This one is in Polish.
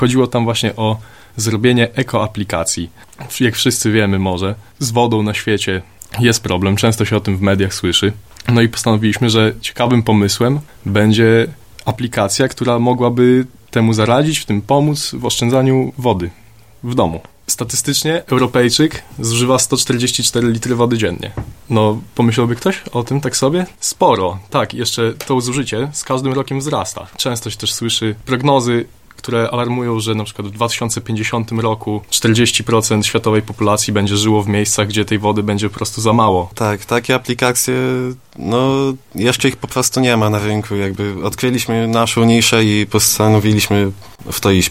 Chodziło tam właśnie o zrobienie ekoaplikacji. Jak wszyscy wiemy może, z wodą na świecie jest problem, często się o tym w mediach słyszy. No i postanowiliśmy, że ciekawym pomysłem będzie aplikacja, która mogłaby temu zaradzić, w tym pomóc w oszczędzaniu wody w domu. Statystycznie Europejczyk zużywa 144 litry wody dziennie. No, pomyślałby ktoś o tym tak sobie? Sporo. Tak, jeszcze to zużycie z każdym rokiem wzrasta. Często się też słyszy prognozy, które alarmują, że na przykład w 2050 roku 40% światowej populacji będzie żyło w miejscach, gdzie tej wody będzie po prostu za mało. Tak, takie aplikacje, no jeszcze ich po prostu nie ma na rynku, jakby odkryliśmy naszą niszę i postanowiliśmy w to iść